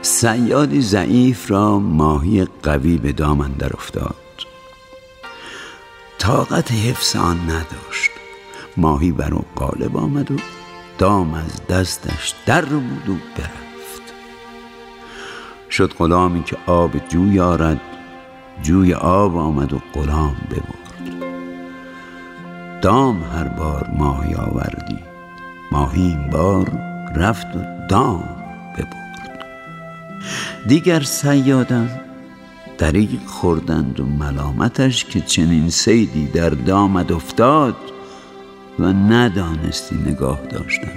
صیادی ضعیف را ماهی قوی به دام اندر افتاد. طاقت حفظ آن نداشت. ماهی بر او غالب آمد و دام از دستش در بود و برفت. شد غلامی که آب جوی آرد، جوی آب آمد و غلام ببرد. دام هر بار ماهی آوردی، ماهی این بار رفت و دام ببرد. دیگر صیادان دریغ خوردند و ملامتش که چنین صیدی در دامت افتاد و ندانستی نگاه داشتن.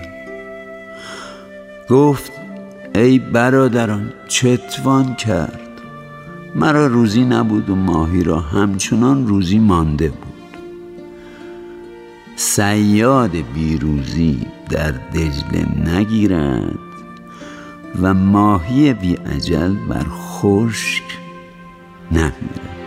گفت ای برادران، چتوان کرد؟ مرا روزی نبود و ماهی را همچنان روزی مانده بود. صیاد بیروزی در دجله نگیرد و ماهی بی اجل بر خشک نمیرد.